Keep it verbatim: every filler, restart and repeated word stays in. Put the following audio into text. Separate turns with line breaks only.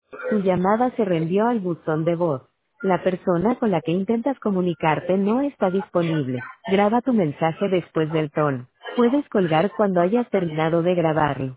Tu llamada se reenvió al buzón de voz. La persona con la que intentas comunicarte no está disponible. Graba tu mensaje después del tono. Puedes colgar cuando hayas terminado de grabarlo.